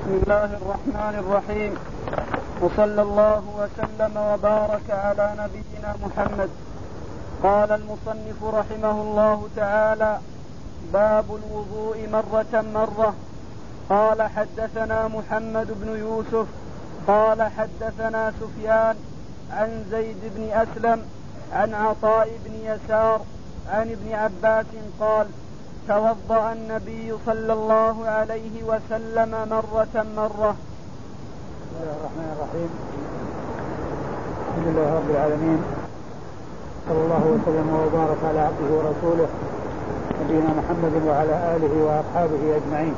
بسم الله الرحمن الرحيم، وصلى الله وسلم وبارك على نبينا محمد. قال المصنف رحمه الله تعالى: باب الوضوء مرة. قال حدثنا محمد بن يوسف قال حدثنا سفيان عن زيد بن أسلم عن عطاء بن يسار عن ابن عباس قال: توضأ النبي صلى الله عليه وسلم مرة. بسم الله الرحمن الرحيم. الحمد لله رب العالمين، صلى الله وسلم وبارك على عبده ورسوله نبينا محمد وعلى آله وأصحابه أجمعين.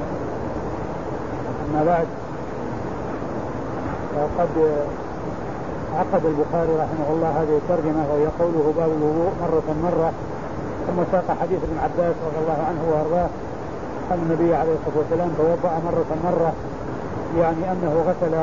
أما بعد، فقد عقد البخاري رحمه الله هذه الترجمة وهي قوله باب الوضوء مرة، ثم ساق حديث ابن عباس رضي الله عنه وارضاه أن النبي عليه الصلاة والسلام توضأ مرة، يعني أنه غسل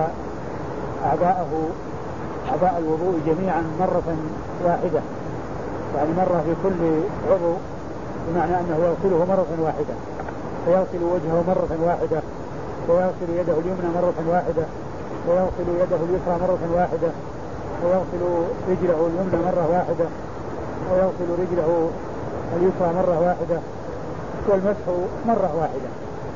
أعضاء الوضوء جميعا مرة واحدة، يعني مرة في كل عضو، بمعنى أنه يغسله مرة واحدة، فيغسل وجهه مرة واحدة، ويغسل يده اليمنى مرة واحدة، ويغسل يده اليسرى مرة واحدة، ويغسل رجله اليمنى مرة واحدة، ويغسل رجله اليسرى مرة واحدة، والمسح مرة واحدة.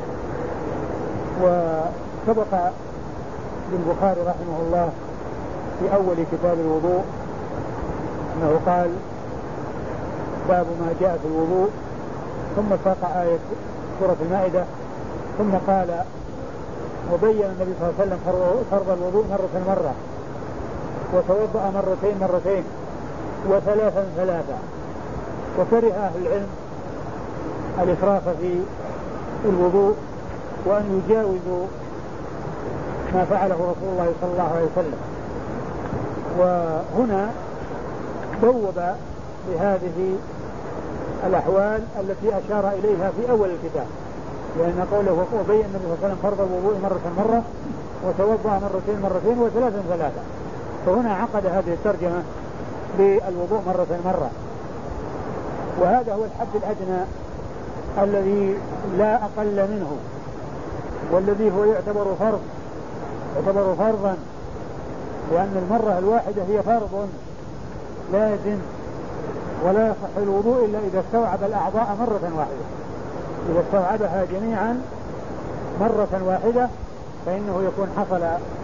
وسبق للبخاري رحمه الله في أول كتاب الوضوء أنه قال: باب ما جاء في الوضوء، ثم ساق آية سورة المائدة، ثم قال: وبين النبي صلى الله عليه وسلم فرض الوضوء مرة، وتوضأ مرتين، وثلاثا. وكره أهل العلم الإسراف في الوضوء وأن يجاوزوا ما فعله رسول الله صلى الله عليه وسلم. وهنا بوب بهذه الأحوال التي أشار إليها في أول الكتاب، لأن قوله: وبين النبي صلى الله عليه وسلم فرض الوضوء مرة، وتوضأ مرتين، وثلاثا. فهنا عقد هذه الترجمة بالوضوء مرة. وهذا هو الحد الأدنى الذي لا أقل منه، والذي هو يعتبر فرضا، لأن المرة الواحدة هي فرض لازم، ولا يصح الوضوء إلا إذا استوعب الأعضاء مرة واحدة. إذا استوعبها جميعا مرة واحدة فإنه يكون حصل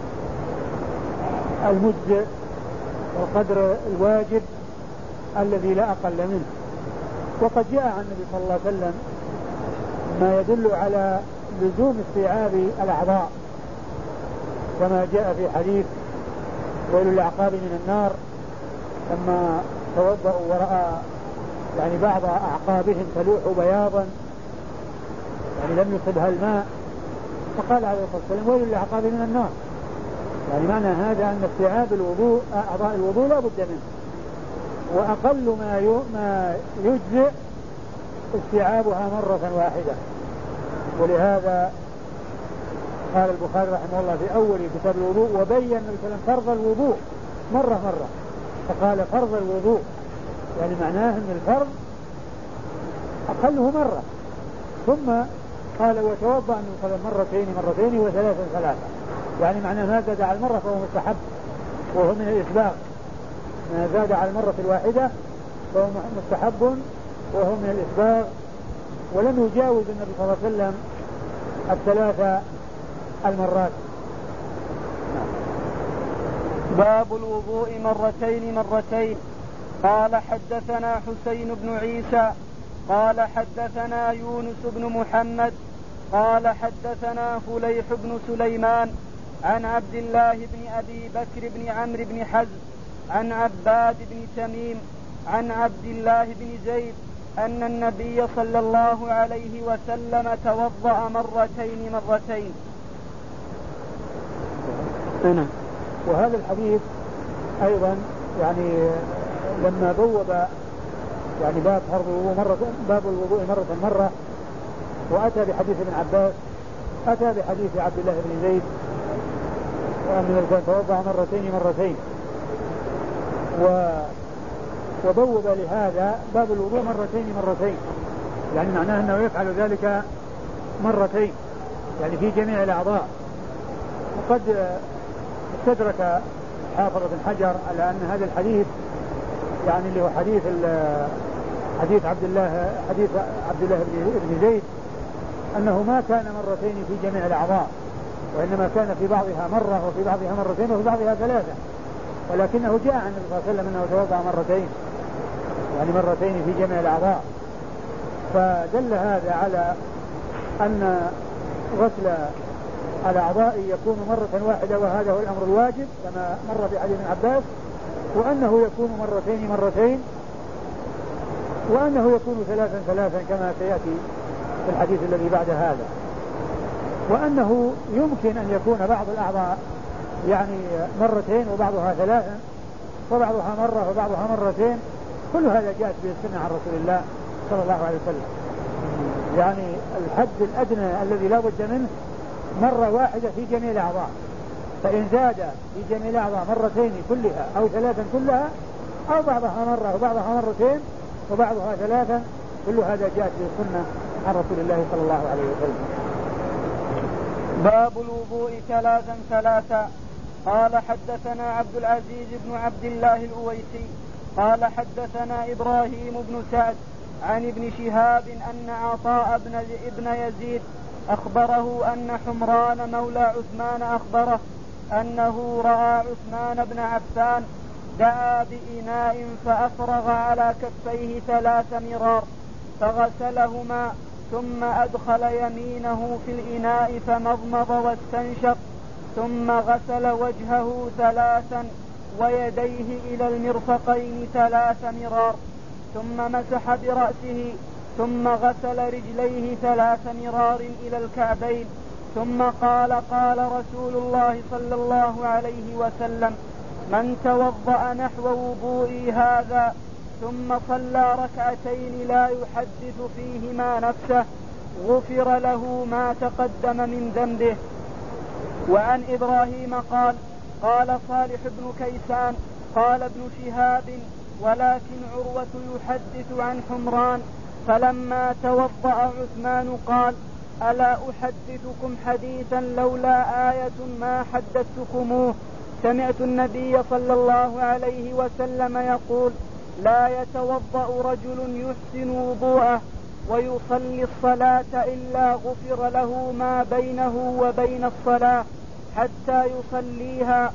المجزئ والقدر الواجب الذي لا أقل منه. وقد جاء عن النبي صلى الله عليه وسلم ما يدل على لزوم استيعاب الأعضاء، كما جاء في حديث: ويل الأعقاب من النار، لما توضأوا ورأى يعني بعض أعقابهم تلوح بياضا، يعني لم يصبها الماء، فقال عليه الصلاة والسلام: ويل الأعقاب من النار. يعني معنى هذا أن استيعاب الوضوء أعضاء الوضوء لا بد منه، وأقل ما يجزئ استيعابها مرة واحدة. ولهذا قال البخاري رحمه الله في أول كتاب الوضوء: وبين النبي صلى الله عليه وسلم فرض الوضوء مرة، فقال فرض الوضوء، يعني معناه أن الفرض أقله مرة. ثم قال: وتوضأ النبي صلى الله عليه وسلم مرتين، وثلاثا، يعني معناه ما زاد على المرة فهو مستحب، وهو من الإسباغ. ما زاد على المرة الواحدة فهو مستحب وهو من الإسباغ، ولم يجاوز النبي صلى الله عليه وسلم 3 المرات. باب الوضوء مرتين. قال حدثنا حسين بن عيسى قال حدثنا يونس بن محمد قال حدثنا فليح بن سليمان عن عبد الله بن أبي بكر بن عمرو بن حزم عن عباد بن تميم عن عبد الله بن زيد أن النبي صلى الله عليه وسلم توضأ مرتين. هنا وهذا الحديث أيضا يعني لما بوب يعني باب الوضوء مرة، وأتى بحديث ابن عباس، أتى بحديث عبد الله بن زيد وأن توضأ مرتين، وبوب لهذا باب الوضوء مرتين، يعني معناه أنه يفعل ذلك مرتين، يعني في جميع الأعضاء. وقد استدرك حافظ بن حجر على أن هذا الحديث يعني اللي هو حديث عبد الله بن زيد أنه ما كان مرتين في جميع الأعضاء، وإنما كان في بعضها مرة وفي بعضها مرتين وفي بعضها ثلاثة، ولكنه جاء عن النبي صلى الله عليه وسلم أنه توضأ مرتين، يعني مرتين في جميع الأعضاء. فدل هذا على أن غسل الأعضاء يكون مرة واحدة، وهذا هو الأمر الواجب كما مر في حديث ابن عباس، وأنه يكون مرتين وأنه يكون ثلاثا كما سيأتي في الحديث الذي بعد هذا، وأنه يمكن أن يكون بعض الأعضاء يعني مرتين وبعضها ثلاثا وبعضها مرة وبعضها مرتين. كل هذا جاءت به السنة عن رسول الله صلى الله عليه وسلم. يعني الحد الأدنى الذي لا بد منه مرة واحدة في جميع الأعضاء، فإن زاد في جميع الأعضاء مرتين كلها أو ثلاثا كلها أو بعضها مرة وبعضها مرتين وبعضها ثلاثا، كل هذا جاءت به السنة عن رسول الله صلى الله عليه وسلم. باب الوضوء ثلاثا. قال حدثنا عبد العزيز بن عبد الله الأويسي قال حدثنا إبراهيم بن سعد عن ابن شهاب أن عطاء بن يزيد أخبره أن حمران مولى عثمان أخبره أنه رأى عثمان بن عفان دعا بإناء فأفرغ على كفيه 3 مرار فغسلهما ثم أدخل يمينه في الإناء فمضمض واستنشق ثم غسل وجهه 3 ويديه إلى المرفقين 3 مرار ثم مسح برأسه ثم غسل رجليه 3 مرار إلى الكعبين ثم قال رسول الله صلى الله عليه وسلم من توضأ نحو وضوئي هذا ثم صلى 2 لا يحدث فيهما نفسه غفر له ما تقدم من ذنبه. وعن إبراهيم قال صالح بن كيسان قال ابن شهاب ولكن عروة يحدث عن حمران فلما توضأ عثمان قال ألا أحدثكم حديثا لولا آية ما حدثتكموه سمعت النبي صلى الله عليه وسلم يقول لا يتوضأ رجل يحسن وضوءه ويصلي الصلاة إلا غفر له ما بينه وبين الصلاة حتى يصليها.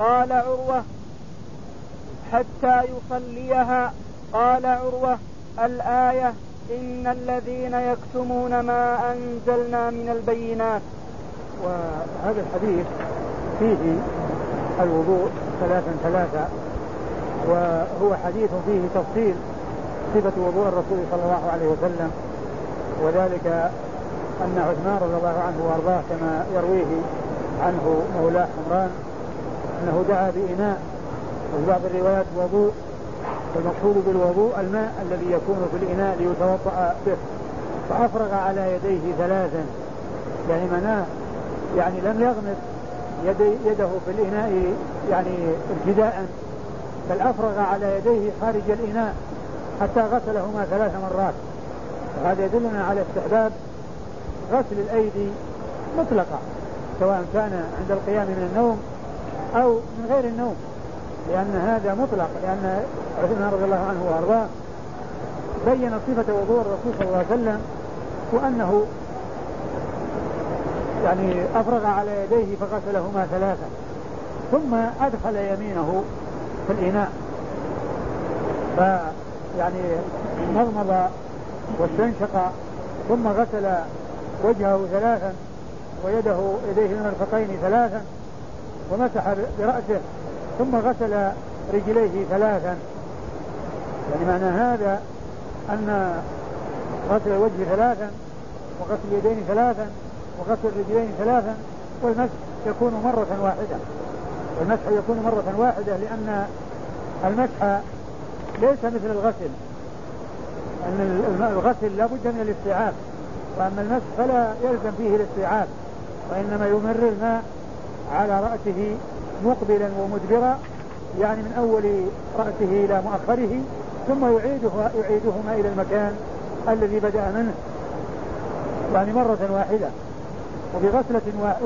قال عروة الآية إن الذين يكتمون ما أنزلنا من البينات. وهذا الحديث فيه الوضوء 3 وهو حديث فيه تفصيل صفة وضوء الرسول صلى الله عليه وسلم، وذلك أن عثمان رضي الله عنه وأرضاه كما يرويه عنه مولاه حمران أنه دعا بإناء، وفي بعض الروايات وضوء، والمقصود بالوضوء الماء الذي يكون في الإناء ليتوضأ به، فأفرغ على يديه 3 يعني مناه يعني لم يغمس يده في الإناء يعني ابتداء، بل أفرغ على يديه خارج الإناء حتى غسلهما 3 مرات. وهذا يدلنا على استحباب غسل الأيدي مطلقة سواء كان عند القيام من النوم أو من غير النوم، لأن هذا مطلق، لأن عثمان رضي الله عنه وأرضاه بين صفة وضوء الرسول صلى الله عليه وسلم، وأنه يعني أفرغ على يديه فغسلهما 3 ثم أدخل يمينه في الإناء فيعني مضمض واستنشق ثم غسل وجهه 3 يديه المرفقين 3 ومسح برأسه ثم غسل رجليه 3. يعني معنى هذا أن غسل الوجه 3 وغسل اليدين 3 وغسل الرجلين 3 والمسح يكون مرة واحدة، لأن المسح ليس مثل الغسل، أن الغسل لا بد من الاستيعاب، وأما المسح فلا يلزم فيه الاستيعاب، وإنما يمر الماء على رأسه مقبلا ومدبرا، يعني من أول رأسه إلى مؤخره، ثم يعيدهما إلى المكان الذي بدأ منه، يعني مرة واحدة. وبغسلة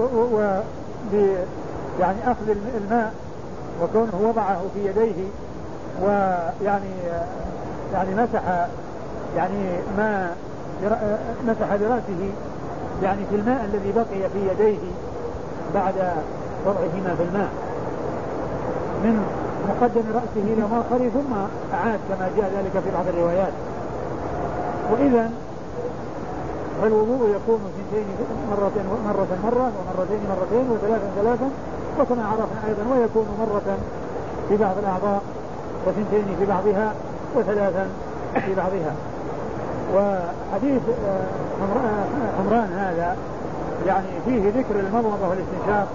يعني أخذ الماء وكونه وضعه في يديه ويعني مسح يعني ما مسح برأسه يعني في الماء الذي بقي في يديه بعد وضعهما في الماء من مقدم رأسه إلى مؤخره ثم أعاد كما جاء ذلك في بعض الروايات. وإذا الوضوء يكون اثنتين مرة ومرتين مرتين وثلاثا وكما عرفنا أيضا ويكون مرة في بعض الأعضاء وثنتين في بعضها وثلاثا في بعضها. وحديث حمران هذا يعني فيه ذكر المضمضة والاستنشاق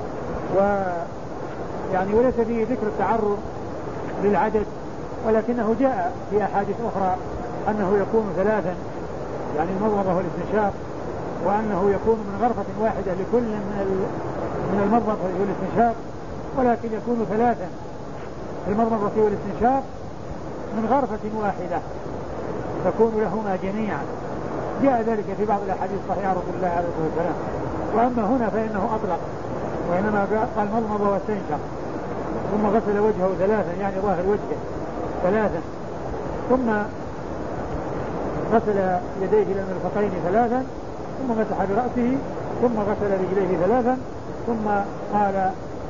ويعني وليس فيه ذكر التعرض للعدد، ولكنه جاء في أحاديث أخرى أنه يكون ثلاثا يعني المضمضة والاستنشاق، وأنه يكون من غرفة واحدة لكل من المضمضة والاستنشاق، ولكن يكون ثلاثا المضمضة والاستنشاق من غرفة واحدة تكون لهما جميعا. جاء ذلك في بعض الأحاديث الصحيحة عن رسول الله عليه الصلاة والسلام. وأما هنا فإنه أطلق، وإنما قال مضمضة واستنشق ثم غسل وجهه ثلاثا يعني ظاهر وجهه ثلاثا، ثم غسل يديه إلى المرفقين ثلاثا، ثم مسح برأسه، ثم غسل رجليه ثلاثا، ثم قال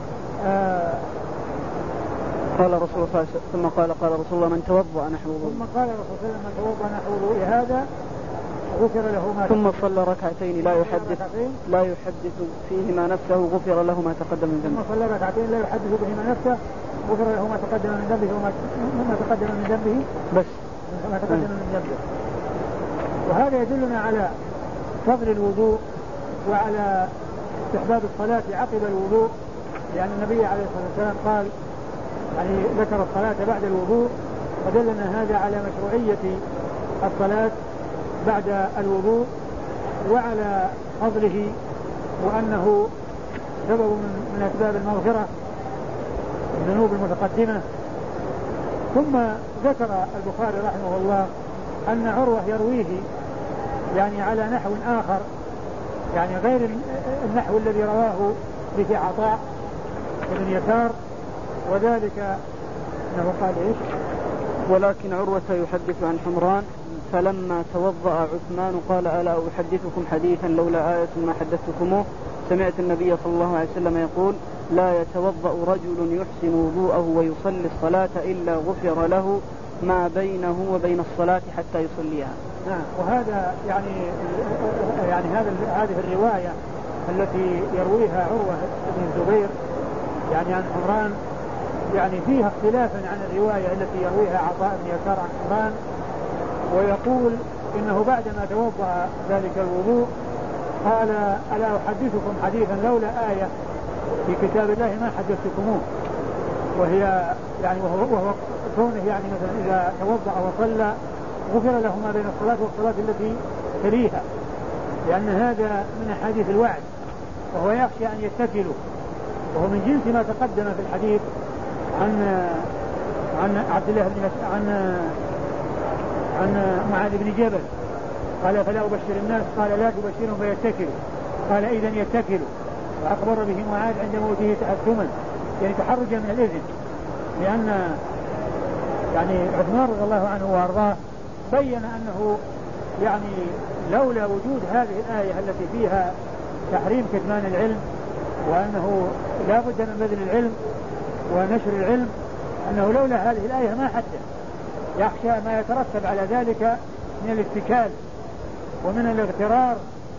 قال رسول الله ثم قال رسول الله من توضأ نحو وضوء، ثم قال رسول الله من توضأ نحو وضوء هذا غفر له ما ثم صلى ركعتين لا يحدث فيهما نفسه غفر له ما تقدم من ذنبه. ثم صلى ركعتين لا يحدث بهما نفسه غفر له ما تقدم من ذنبه وما تقدم من ذنبه بس ما تقدم من ذنبه. وهذا يدلنا على فضل الوضوء وعلى استحباب الصلاة عقب الوضوء، لأن النبي عليه الصلاة والسلام قال يعني ذكر الصلاة بعد الوضوء، ودلنا هذا على مشروعية الصلاة بعد الوضوء وعلى فضله، وأنه سبب من أسباب المغفرة الذنوب المتقدمة. ثم ذكر البخاري رحمه الله أن عروة يرويه يعني على نحو آخر يعني غير النحو الذي رواه به عطاء بن يسار، وذلك أنه قال إيش؟ ولكن عروة يحدث عن حمران فلما توضأ عثمان قال ألا أحدثكم حديثا لولا آية ما حدثتكموه سمعت النبي صلى الله عليه وسلم يقول لا يتوضأ رجل يحسن وضوءه ويصلي الصلاة إلا غفر له ما بينه وبين الصلاة حتى يصليها. نعم. وهذا يعني هذه الرواية التي يرويها عروة بن الزبير يعني عن حمران يعني فيها اختلافا عن الرواية التي يرويها عطاء بن يسار عن حمران، ويقول إنه بعدما توضأ ذلك الوضوء قال ألا أحدثكم حديثا لولا آية في كتاب الله ما حدثتكموه، وهي يعني وهو كونه يعني مثلا إذا توضأ وصلى غفر له ما بين الصلاة والصلاة التي تليها، لأن هذا من أحاديث الوعد، وهو يخشى أن يتكلوا، وهو من جنس ما تقدم في الحديث عن عبد الله بن عن معاذ بن جبل قال فلا أبشر الناس قال لا تبشرهم فيتكلوا قال إذا يتكلوا، وأخبر به معاذ عند موته تأثما يعني تحرجا من الإذن، لأن يعني عثمان رضي الله عنه وأرضاه بين أنه يعني لولا وجود هذه الآية التي فيها تحريم كتمان العلم وأنه لا بد من بذل العلم ونشر العلم، أنه لولا هذه الآية ما حدث، يخشى ما يترتب على ذلك من الاتكال ومن الاغترار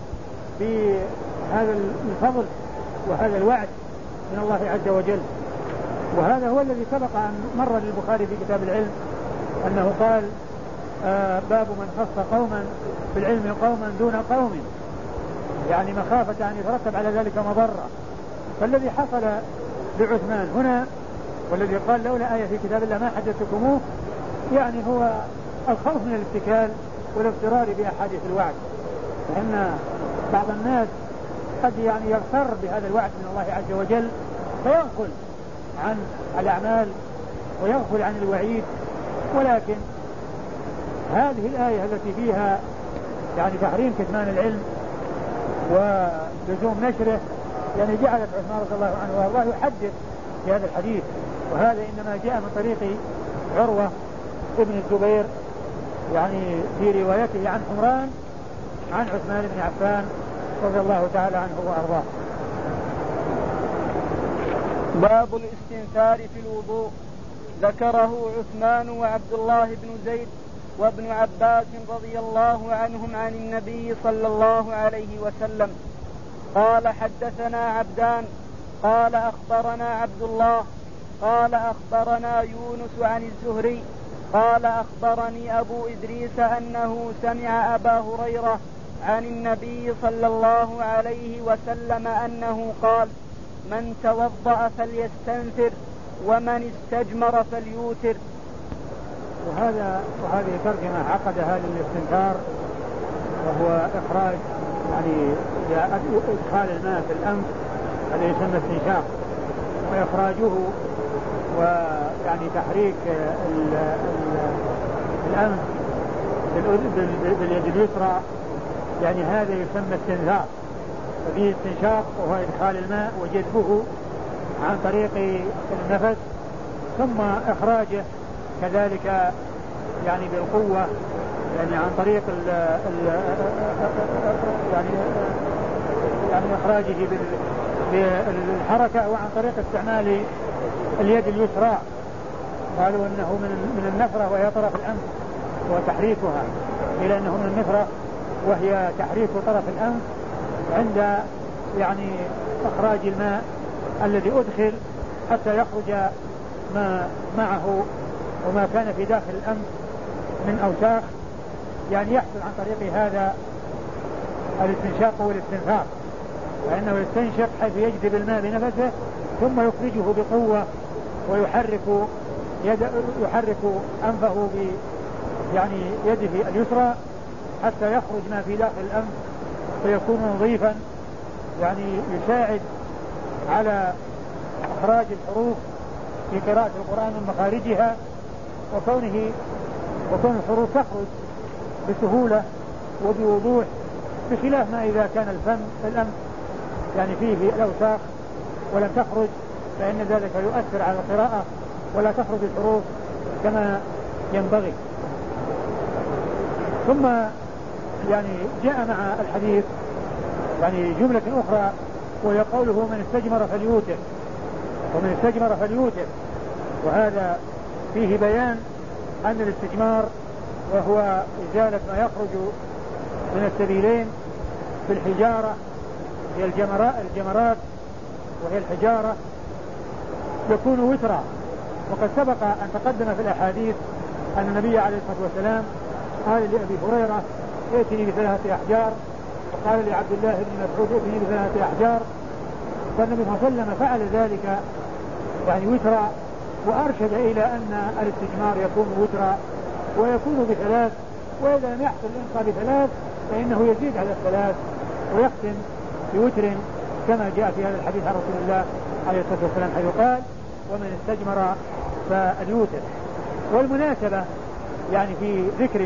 بهذا الفضل وهذا الوعد من الله عز وجل. وهذا هو الذي سبق أن مر للبخاري في كتاب العلم أنه قال باب من خص قوما بالعلم قوما دون قوم، يعني مخافة أن يترتب على ذلك مضرة. فالذي حصل لعثمان هنا والذي قال لولا آية في كتاب الله ما حدثتكموه يعني هو الخوف من الاتكال والاغترار بأحاديث الوعد، لأن بعض الناس قد يعني يغتر بهذا الوعد من الله عز وجل فيغفل عن الأعمال ويغفل عن الوعيد. ولكن هذه الآية التي فيها يعني تحريم كتمان العلم ولزوم نشره يعني جعلت عثمان رضي الله عنه وارضاه يحدث في هذا الحديث. وهذا إنما جاء من طريق عروة ابن الزبير يعني في روايته عن حمران عن عثمان بن عفان رضي الله تعالى عنه وأرضاه. باب الاستنثار في الوضوء. ذكره عثمان وعبد الله بن زيد وابن عباس رضي الله عنهم عن النبي صلى الله عليه وسلم قال حدثنا عبدان قال أخبرنا عبد الله قال أخبرنا يونس عن الزهري قال أخبرني أبو إدريس أنه سمع أبا هريرة عن النبي صلى الله عليه وسلم أنه قال من توضأ فليستنثر ومن استجمر فليوتر. وهذه ترجمة عقدها للاستنثار وهو إخراج يعني إدخال الماء في الأنف الذي يسمى استنشاق وإخراجه ويعني تحريك الأنف باليد اليسرى يعني هذا يسمى استنثار. ففيه استنشاق وهو إدخال الماء وجذبه عن طريق النفس ثم إخراجه كذلك يعني بالقوة يعني عن طريق يعني إخراجه بالحركة وعن طريق استعمال اليد اليسرى. قالوا أنه من النفرة وهي طرف الأنف وتحريكها إلى أنه من النفرة وهي تحريك طرف الأنف عند يعني إخراج الماء الذي أدخل حتى يخرج ما معه وما كان في داخل الأنف من أوساخ يعني يحصل عن طريق هذا الاستنشاق والاستنثار. فإنه يستنشق حيث يجذب الماء بنفسه ثم يخرجه بقوة ويحرك أنفه يعني يده اليسرى حتى يخرج ما في داخل الأنف فيكون نظيفا يعني يساعد على إخراج الحروف في قراءة القرآن من مخارجها وكون الحروف تخرج بسهولة وبوضوح بخلاف ما إذا كان الأنف يعني فيه الأوساخ ولم تخرج فإن ذلك يؤثر على القراءة ولا تخرج الحروف كما ينبغي. ثم يعني جاء مع الحديث يعني جملة أخرى وهي قوله من استجمر فليوتر وهذا فيه بيان أن الاستجمار وهو إزالة ما يخرج من السبيلين في الحجارة هي الجمرات وهي الحجارة يكون وترا. وقد سبق أن تقدم في الأحاديث أن النبي عليه الصلاة والسلام قال لأبي هريرة ائتني ب3 أحجار وقال لعبد الله بن مسعود ائتني ب3 أحجار. فالنبي صلى الله عليه وسلم فعل ذلك يعني وترا وأرشد إلى أن الاستجمار يكون وترا ويكون ب3 وإذا لم يحصل الإنقاذ ب3 فإنه يزيد على 3 ويختم بوتر كما جاء في هذا الحديث عن رسول الله عليه الصلاة والسلام حيث قال ومن استجمر فليوتر. والمناسبة يعني في ذكر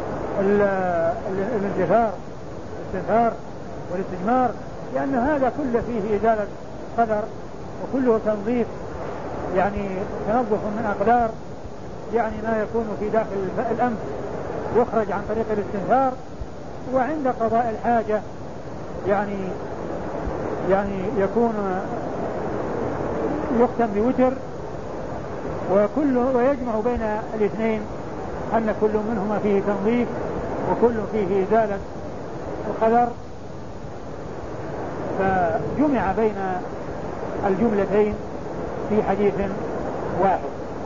الاستنثار والاستجمار لأن هذا كله فيه إزالة قدر وكله تنظيف يعني تنظف من أقدار يعني ما يكون في داخل الأنف يخرج عن طريق الاستنثار. وعند قضاء الحاجة يعني يكون يختم بوتر ويجمع بين الاثنين أن كل منهما فيه تنظيف وكل فيه إزالة القدر فجمع بين الجملتين في حديث واحد.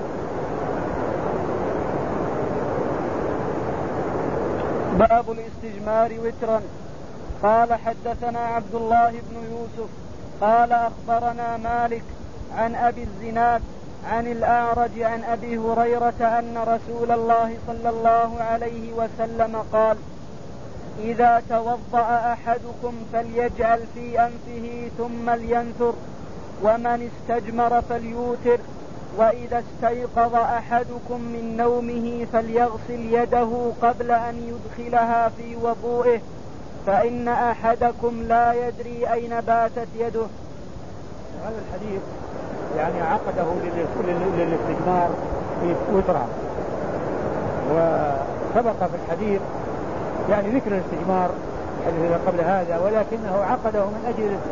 باب الاستجمار وترا. قال حدثنا عبد الله بن يوسف قال أخبرنا مالك عن أبي الزناد عن الأعرج عن أبي هريرة أن رسول الله صلى الله عليه وسلم قال إذا توضأ أحدكم فليجعل في أنفه ثم لينثر ومن استجمر فليوتر وإذا استيقظ أحدكم من نومه فليغسل يده قبل أن يدخلها في وضوئه فإن أحدكم لا يدري أين باتت يده. هذا الحديث يعني عقده للاستجمار في وترة، وسبق في الحديث يعني ذكر الاستجمار الذي قبل هذا، ولكنه عقده من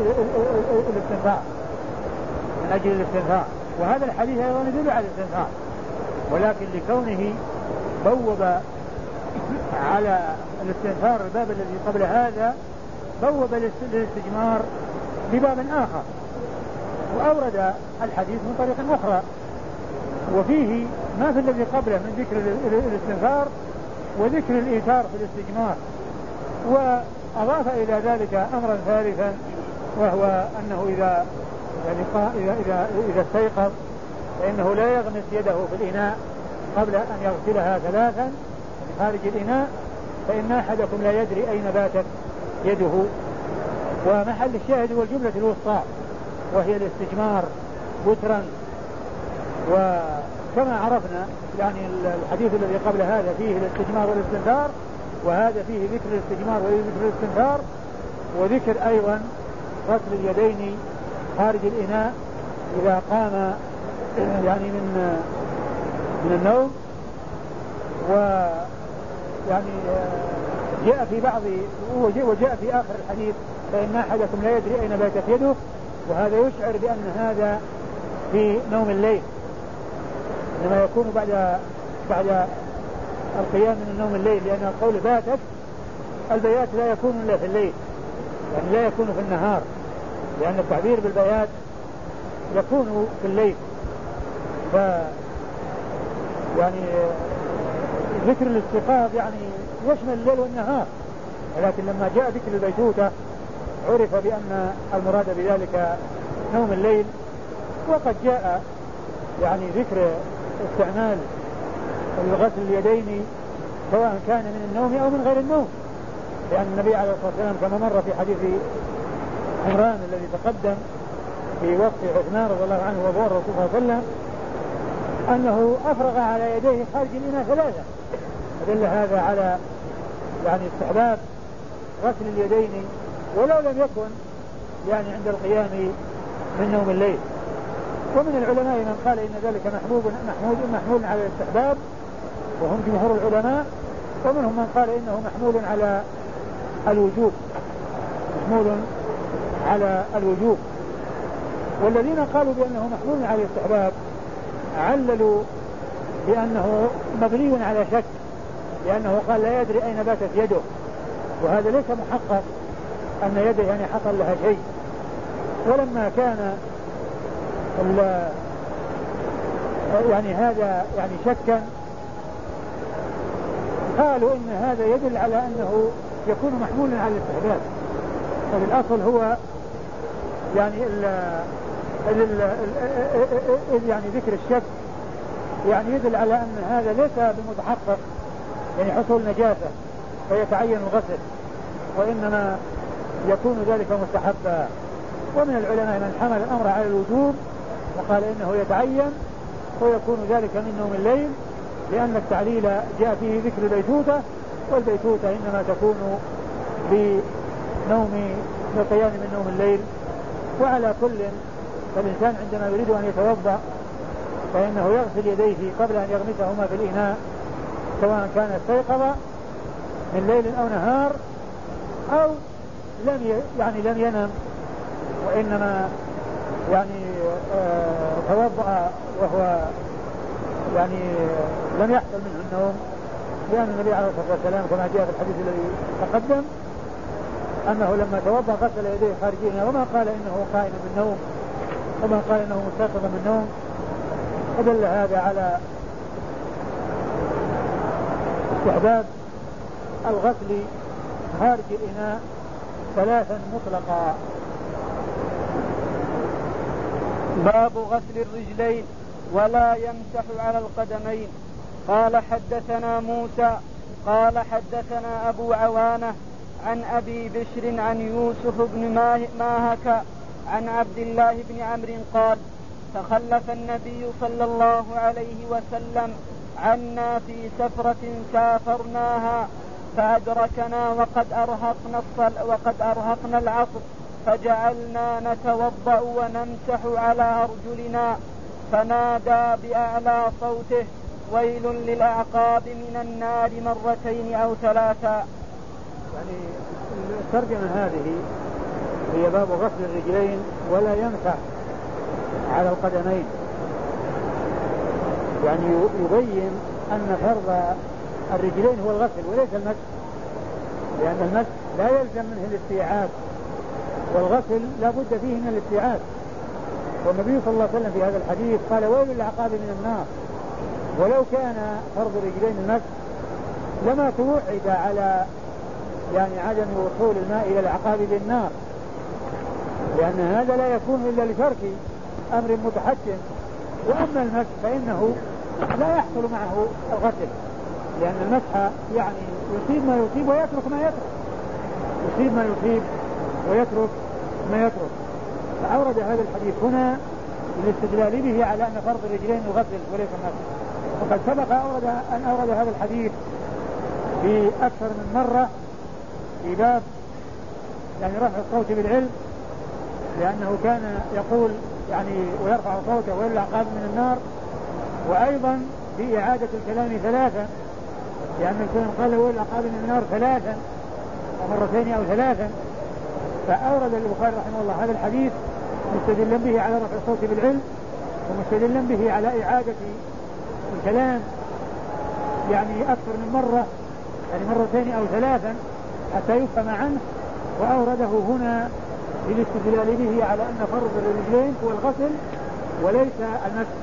أجل الاستنفاع، وهذا الحديث أيضا يدل على الاستنفاع، ولكن لكونه بوب على الاستنفار الباب الذي قبل هذا بوب للاستجمار بباب آخر، وأورد الحديث من طريق أخرى، وفيه ما في الذي قبله من ذكر الاستنفار وذكر الإيثار في الاستجمار، وأضاف إلى ذلك أمرا ثالثا، وهو أنه إذا استيقظ فإنه لا يغمس يده في الإناء قبل أن يغسلها ثلاثا من خارج الإناء، فإن أحدكم لا يدري أين باتت يده. ومحل الشاهد هو الجملة الوسطى، وهي الاستجمار وترا. وكما عرفنا يعني الحديث الذي قبل هذا فيه الاستجمار والاستنثار، وهذا فيه ذكر الاستجمار وذكر الاستنثار، وذكر أيضا غسل اليدين خارج الإناء إذا قام يعني من النوم. ويعني جاء في بعض وجاء في آخر الحديث فإن أحدكم لا يدري أين باتت يده، وهذا يشعر بأن هذا في نوم الليل، لما يكون بعد القيام من نوم الليل، لأن القول باتت البيات لا يكون إلا في الليل، يعني لا يكون في النهار، لأن التعبير بالبيات يكون في الليل. يعني ذكر الاستيقاظ يعني يشمل الليل والنهار، ولكن لما جاء ذكر البيتوتة عرف بأن المراد بذلك نوم الليل. وقد جاء يعني ذكر استعمال غسل اليدين سواء كان من النوم أو من غير النوم، لأن النبي عليه الصلاة والسلام كما مر في حديث عمران الذي تقدم في وصف عثمان رضي الله عنه وابو الرسول صلى الله عليه وسلم أنه أفرغ على يديه خارج الإناء ثلاثة، فدل هذا على يعني استحباب غسل اليدين ولو لم يكن يعني عند القيام من نوم الليل. ومن العلماء من قال إن ذلك محمول على الاستحباب وهم جمهور العلماء، ومنهم من قال إنه محمول على الوجوب. والذين قالوا بأنه محمول على الاستحباب عللوا بأنه مبني على شك، لأنه قال لا يدري أين باتت يده، وهذا ليس محقق أن يده يعني حصل لها شيء. ولما كان يعني هذا يعني شكا قالوا إن هذا يدل على أنه يكون محمولا على الاستحباب، فالأصل هو يعني يعني ذكر الشك يعني يدل على أن هذا ليس بمتحقق يعني حصول نجاسة فيتعين الغسل، وإنما يكون ذلك مستحبا. ومن العلماء من حمل الأمر على الوجوب وقال إنه يتعين ويكون ذلك من نوم الليل، لأن التعليل جاء فيه ذكر البيتوتة، والبيتوتة إنما تكون بالقيام من نوم الليل. وعلى كل فالإنسان عندما يريد أن يتوضأ فإنه يغسل يديه قبل أن يغمسهما في الإناء، سواء كان استيقظ من ليل أو نهار أو لم ينم وإنما يعني توضأ وهو يعني لم يحصل منه النوم، لأن النبي عليه الصلاة والسلام كما جاء في الحديث الذي تقدم أنه لما توضأ غسل يديه خارجين، وما قال إنه قائم بالنوم وما قال إنه مستيقظ من النوم. فدل هذا على استحباب الغسل خارج الإناء ثلاثا مطلقا. باب غسل الرجلين ولا يمسح على القدمين. قال حدثنا موسى قال حدثنا أبو عوانة عن أبي بشر عن يوسف بن ماهك عن عبد الله بن عمرو قال تخلف النبي صلى الله عليه وسلم عنا في سفرة سافرناها فأدركنا وقد أرهقنا العصر، فجعلنا نتوضأ ونمسح على أرجلنا، فنادى بأعلى صوته: ويل للأعقاب من النار مرتين أو ثلاثا. يعني الترجمة هذه هي باب غسل الرجلين ولا يمسح على القدمين، يعني يبين أن فرض الرجلين هو الغسل وليس المسح، لأن المسح لا يلزم منه الاستيعاب، والغسل لا بد فيه من الاستيعاب. والنبي صلى الله عليه وسلم في هذا الحديث قال: ويل للعقاب من النار. ولو كان فرض الرجلين المسح لما توعد على يعني عدم وصول الماء إلى العقاب بالنار، لأن هذا لا يكون إلا لترك أمر متحتم. وأما المسح فإنه لا يحصل معه الغسل، لأن المسح يعني يصيب ما يصيب ويترك ما يترك، يصيب ما يصيب ويترك ما يترك. فأورد هذا الحديث هنا للاستدلال به على أن فرض الرجلين الغسل وليس المسح. وقد سبق أن أورد هذا الحديث في أكثر من مرة في باب يعني رفع الصوت بالعلم، لأنه كان يقول يعني ويرفع صوته: ويل للعقاب من النار. وأيضا في إعادة الكلام ثلاثا، لأن الكلام قال: ويل للعقاب من النار ثلاثا ومرتين أو ثلاثا. فأورد البخاري رحمه الله هذا الحديث مستدلا به على رفع الصوت بالعلم، ومستدلا به على إعادة الكلام يعني أكثر من مرة، يعني مرتين أو ثلاثا حتى يفهم عنه. وأورده هنا للاستدلال به على أن فرض الرجلين هو الغسل وليس المسح.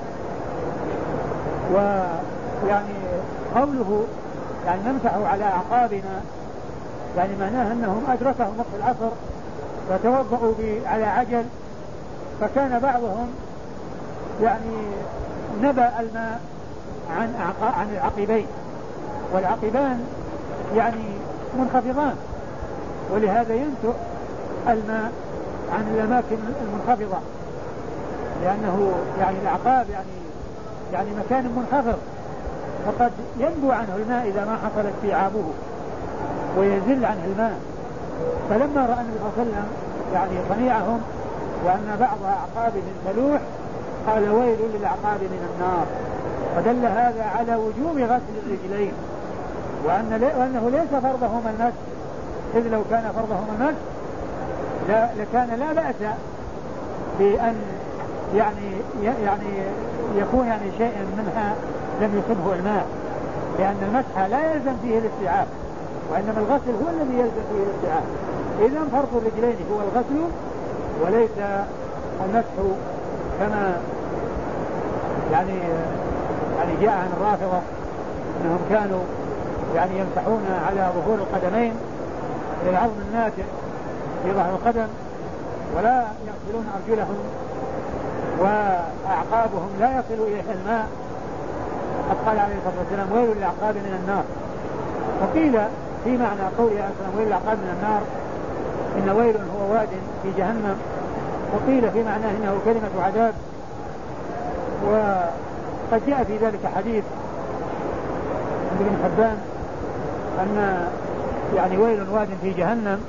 ويعني قوله يعني نمسح على أعقابنا يعني معناه أنهم أدركهم وقت العصر فتوضأوا على عجل، فكان بعضهم يعني نبأ الماء عن العقبين، والعقبان يعني منخفضان، ولهذا ينتؤ الماء عن الأماكن المنخفضة، لأنه يعني الأعقاب يعني مكان منخفض، فقد ينبو عنه الماء إذا ما حصل استيعابه ويزل عنه الماء. فلما رأى النبي صلى الله عليه وسلم يعني صنيعهم وأن بعض أعقابهم ملوح قال: ويل للأعقاب من النار. فدل هذا على وجوب غسل الرجلين، وأنه ليس فرضهما المسح، إذ لو كان فرضهما المسح لكان لا بأس بأن يعني يكون يعني شيء منها لم يصبه الماء، لأن المسح لا يلزم فيه الاستيعاب، وإنما الغسل هو الذي يلزم فيه الاستيعاب. إذا فرض الرجلين هو الغسل وليس المسح، كما يعني جاء عن الرافضة أنهم كانوا يعني يمسحون على ظهور القدمين للعظم الناتئ في ظهر القدم، ولا يغسلون أرجلهم وأعقابهم لا يصل إليها الماء. قد قال عليه الصلاة والسلام: ويل للأعقاب من النار. وقيل في معنى قوله عليه الصلاة والسلام: ويل للأعقاب من النار إن ويل هو واد في جهنم. وقيل في معناه إنه كلمة عذاب. وقد جاء في ذلك حديث عند ابن حبان أن يعني ويل واد في جهنم،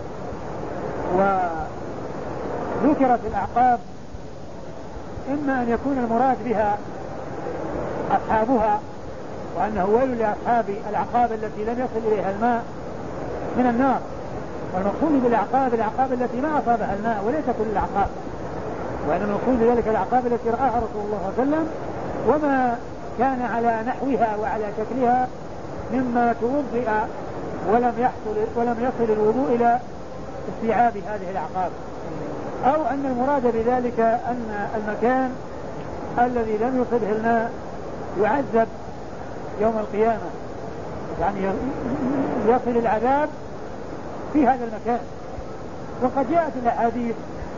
وذكرت الأعقاب إما أن يكون المراد بها أصحابها، وأنه ويل لأصحاب الأعقاب التي لم يصل إليها الماء من النار، والمقصود بالأعقاب الأعقاب التي ما أصابها الماء وليس كل الأعقاب، وإنما المقصود بذلك الأعقاب التي رآها رسول الله صلى الله عليه وسلم وما كان على نحوها وعلى شكلها مما توضئ ولم يصل الوضوء إلى استيعاب هذه الأعقاب، أو أن المراد بذلك أن المكان الذي لم يصبه الماء يعذب يوم القيامة، يعني يصل العذاب في هذا المكان. وقد جاءت الأحاديث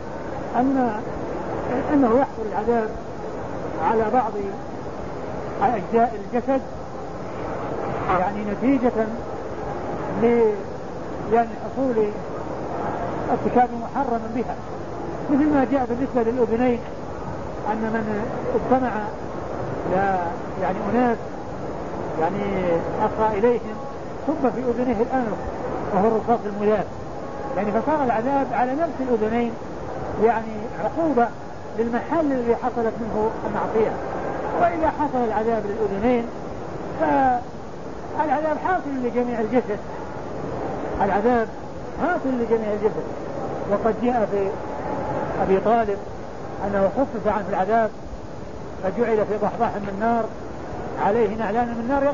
أنه يحصل العذاب على بعض أجزاء الجسد يعني نتيجة يعني حصول ارتكاب محرم بها، مثل ما جاء بالنسبة للأذنين أن من استمع يعني أناس يعني أصغى إليهم صب في أذنيه الأنف وهو الرصاص المذاب، يعني فصار العذاب على نفس الأذنين يعني عقوبة للمحل الذي حصلت منه المعصية. وإذا حصل العذاب للأذنين فالعذاب حاصل لجميع الجسد، العذاب حاصل لجميع الجسد. وقد جاء في أبي طالب أنه خفف عنه العذاب فجعل في ضحضاح من نار عليه نعلان من نار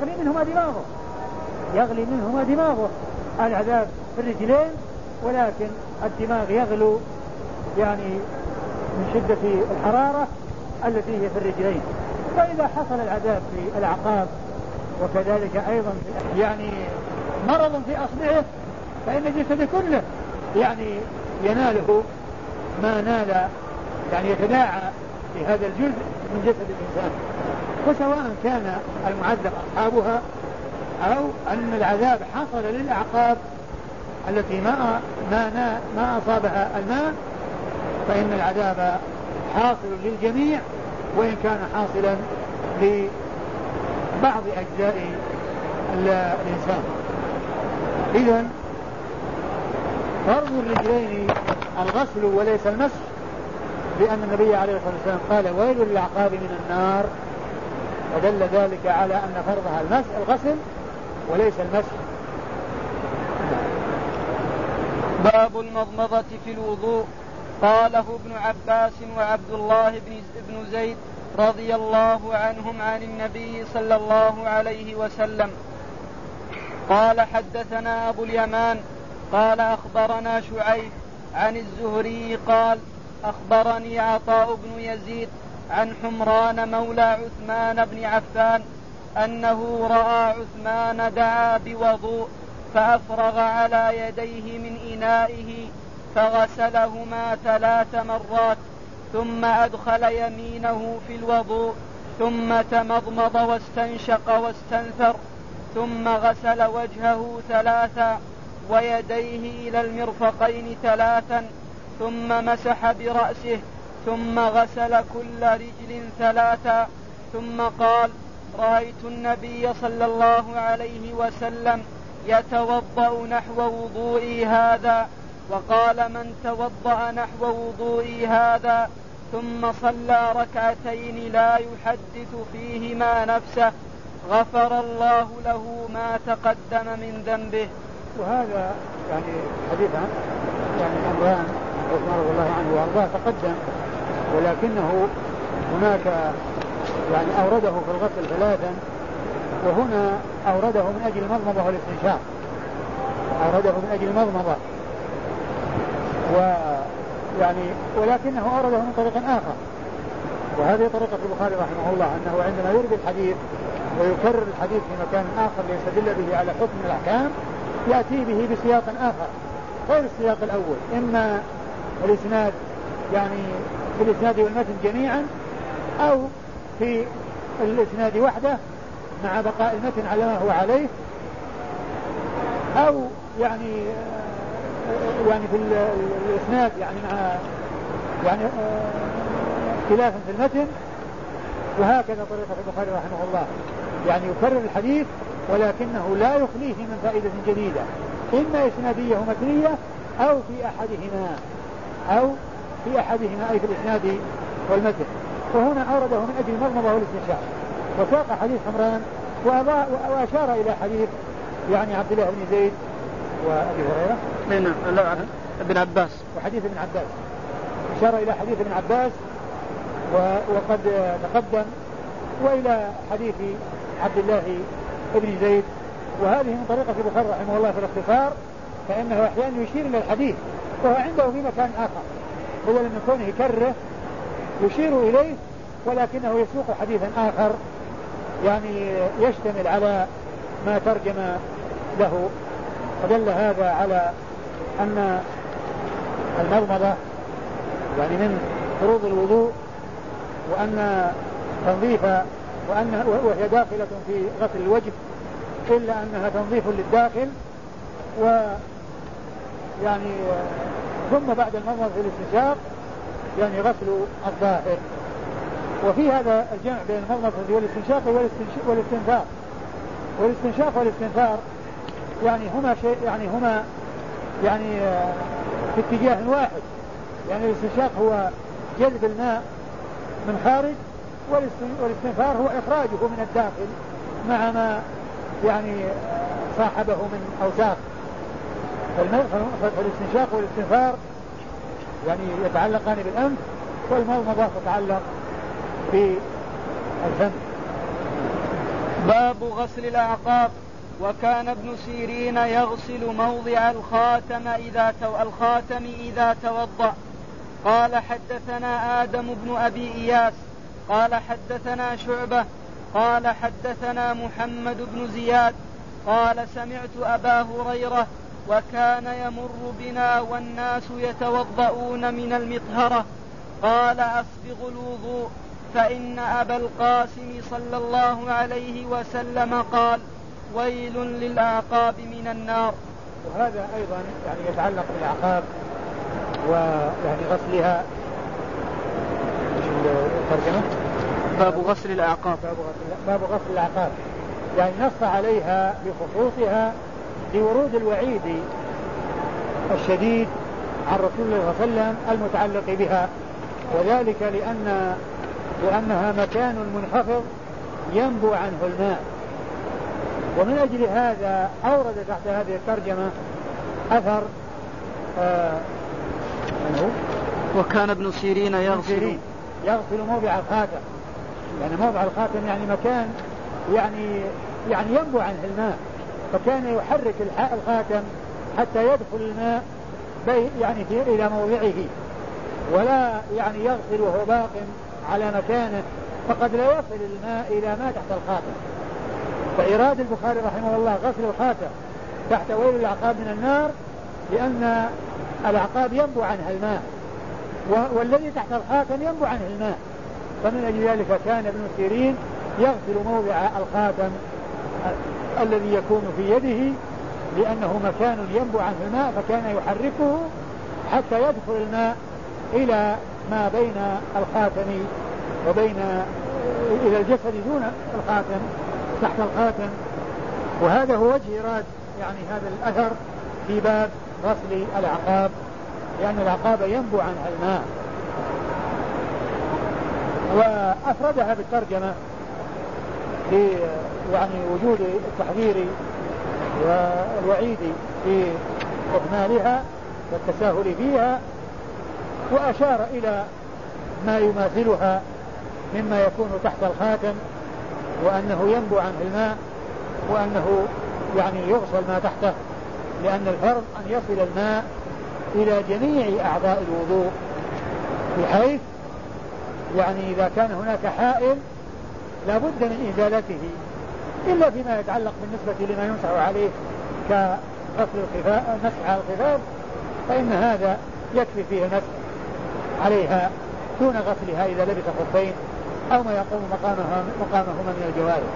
يغلي منهما دماغه. العذاب في الرجلين ولكن الدماغ يغلو يعني من شدة الحرارة التي هي في الرجلين. وإذا حصل العذاب في الأعقاب وكذلك أيضا في يعني مرض في أصبعه فإن الجسد كله يعني يناله ما نال، يعني يتداعى في هذا الجزء من جسد الإنسان. وسواء كان المعذب أصحابها أو أن العذاب حصل للأعقاب التي ما أصابها الماء فإن العذاب حاصل للجميع وإن كان حاصلا لبعض أجزاء الإنسان. إذن فرض الرجلين الغسل وليس المسح، لأن النبي عليه الصلاة والسلام قال ويل للأعقاب من النار، ودل ذلك على أن فرضها الغسل وليس المسح. باب المضمضة في الوضوء. قاله ابن عباس وعبد الله بن زيد رضي الله عنهم عن النبي صلى الله عليه وسلم قال حدثنا أبو اليمان قال أخبرنا شعيب عن الزهري قال أخبرني عطاء بن يزيد عن حمران مولى عثمان بن عفان أنه رأى عثمان دعا بوضوء فأفرغ على يديه من إنائه فغسلهما 3 مرات ثم أدخل يمينه في الوضوء ثم تمضمض واستنشق واستنثر ثم غسل وجهه 3 ويديه إلى المرفقين 3 ثم مسح برأسه ثم غسل كل رجل 3 ثم قال رأيت النبي صلى الله عليه وسلم يتوضأ نحو وضوئي هذا. وقال من توضأ نحو وضوئي هذا ثم صلى 2 ركعتين لا يحدث فيهما نفسه غفر الله له ما تقدم من ذنبه. وهذا يعني حديث يعني عمران رضي الله عنه وارضاه تقدم، ولكنه هناك يعني أورده في الغسل 3 وهنا أورده من أجل المضمضة والاستنشاق، أورده من أجل المضمضة ويعني ولكنه أورده من طريق آخر. وهذه طريقة البخاري رحمه الله أنه عندما يرد الحديث ويكرر الحديث في مكان آخر ليستدل به على حكم من الأحكام يأتي به بسياق آخر غير السياق الأول، إما الإسناد يعني في الإسناد والمتن جميعا أو في الإسناد وحده مع بقاء المتن على ما هو عليه، أو يعني في الإسناد يعني مع يعني اختلاف في المتن. وهكذا طريقة البخاري رحمه الله يعني يكرر الحديث ولكنه لا يخليه من فائدة جديدة إما إسنادية ومتنية أو في أحدهما أي في الإسناد والمتن. وهنا أورده من أجل المضمضة والاستنشاق وساق حديث حمران وأشار إلى حديث يعني عبد الله بن زيد وأبي هريرة ابن عباس وحديث ابن عباس، أشار إلى حديث ابن عباس وقد تقدم وإلى حديث عبد الله بن زيد. وهذه من طريقة البخاري رحمه الله في الاختصار، فإنه أحيانا يشير إلى الحديث وهو عنده في مكان آخر بدلا من كونه يكرره يشير إليه ولكنه يسوق حديثا آخر يعني يشتمل على ما ترجم له. فدل هذا على أن المضمضة يعني من فروض الوضوء وأن تنظيف وهي داخلة في غسل الوجه إلا أنها تنظيف للداخل ويعني ثم بعد المضمضة في الاستنشاق يعني غسل الظاهر. وفي هذا الجمع بين المضمضة والاستنشاق والاستنشاق والاستنثار يعني هما شيء يعني في اتجاه واحد. يعني الاستنشاق هو جذب الماء من خارج، والاستنفار هو إخراجه من الداخل مع ما يعني صاحبه من أوساخ. فالاستنشاق والاستنفار يعني يتعلقان بالأنف، والمضمضة تتعلق بالفم. باب غسل الأعقاب. وكان ابن سيرين يغسل موضع الخاتم إذا توضأ. قال حدثنا آدم بن أبي إياس قال حدثنا شعبة قال حدثنا محمد بن زياد قال سمعت أبا هريرة وكان يمر بنا والناس يتوضؤون من المطهرة قال أسبغ الوضوء فإن أبا القاسم صلى الله عليه وسلم قال ويل للأعقاب من النار. وهذا أيضا يعني يتعلق بالأعقاب ويعني غسلها. الترجمة باب غسل الأعقاب. باب غسل الأعقاب يعني نص عليها بخصوصها لورود الوعيد الشديد عن رسول الله صلى الله عليه وسلم المتعلق بها، وذلك لأنها مكان منخفض ينبو عنه الماء. ومن أجل هذا أورد تحت هذه الترجمة أثر وكان ابن سيرين يغسل موضع الخاتم. يعني موضع الخاتم يعني مكان يعني ينبو عنه الماء، فكان يحرك الخاتم حتى يدخل الماء يعني إلى موضعه، ولا يعني يغسل وهو باق على مكانه، فقد لا يصل الماء إلى ما تحت الخاتم. فإراد البخاري رحمه الله غسل الخاتم تحت ويل الأعقاب من النار لأن الأعقاب ينبو عنها الماء، والذي تحت الخاتم ينبو عنه الماء. فمن أجل ذلك كان ابن سيرين يغسل موضع الخاتم الذي يكون في يده، لأنه مكان ينبو عنه الماء، فكان يحركه حتى يدخل الماء إلى ما بين الخاتم إلى الجسد دون الخاتم تحت الخاتم. وهذا هو وجه إيراد يعني هذا الأثر في باب غسل الأعقاب، لأن الأعقاب ينبو عنها الماء. وأفردها بالترجمة يعني وجود التحذير والوعيد في إهمالها والتساهل فيها، وأشار إلى ما يماثلها مما يكون تحت الخاتم، وأنه ينبو عنه الماء، وأنه يعني يغسل ما تحته، لأن الفرض أن يصل الماء إلى جميع أعضاء الوضوء، بحيث يعني إذا كان هناك حائل لا بد من إزالته، إلا فيما يتعلق بالنسبة لما ينصح عليه كغسل المسح على الخفاف، فإن هذا يكفي فيه المسح عليها دون غسلها إذا لبس خفين أو ما يقوم مقامهما من الجوارح.